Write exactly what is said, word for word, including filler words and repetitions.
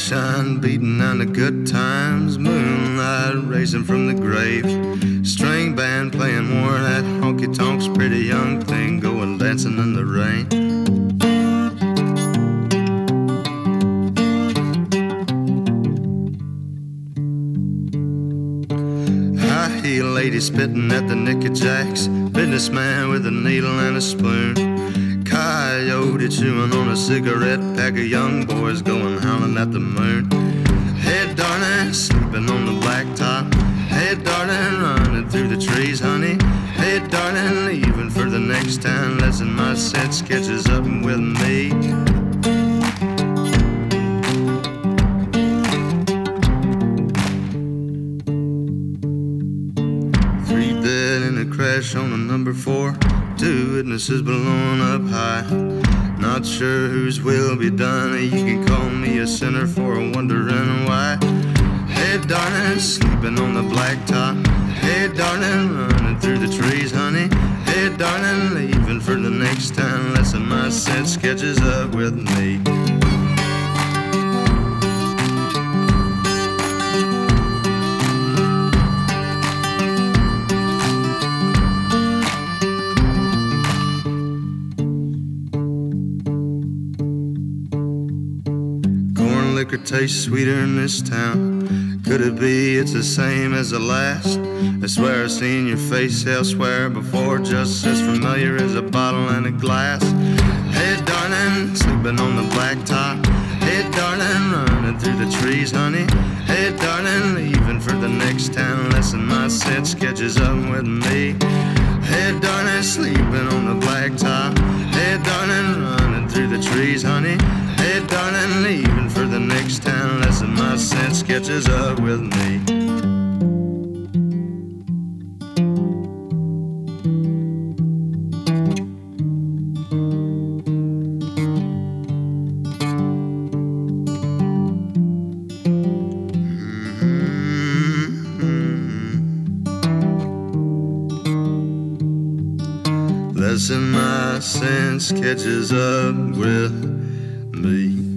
Sunshine beating on the good times, moonlight racing from the grave, string band playing more of that honky tonks, pretty young thing going dancing in the rain. High heel lady spitting at the Nicky Jacks, businessman with a needle and a spoon, coyote chewing on a cigarette pack of young boys going howling at the moon. Hey darling, sleeping on the blacktop. Hey darling, running through the trees, honey. Hey darling, leaving for the next town. Lesson my set sketches up with me. Three dead in a crash on a number four. Two witnesses blown up high. Not sure whose will be done. You can call me a sinner for wondering why. Hey darling, sleeping on the blacktop. Hey darling, running through the trees, honey. Hey darling, leaving for the next town. Lesson my set sketches up with me. Liquor tastes sweeter in this town. Could it be it's the same as the last? I swear I've seen your face elsewhere before, just as familiar as a bottle and a glass. Hey darling, sleeping on the blacktop. Hey darling, running through the trees, honey. Hey darling, leaving for the next town. Lesson my set sketches up with me. Hey darling, sleeping on the blacktop. Hey darling, running through the trees, honey. Hey darling, leaving for the next town. Lesson my set sketches up with me. Lesson my sense catches up with me.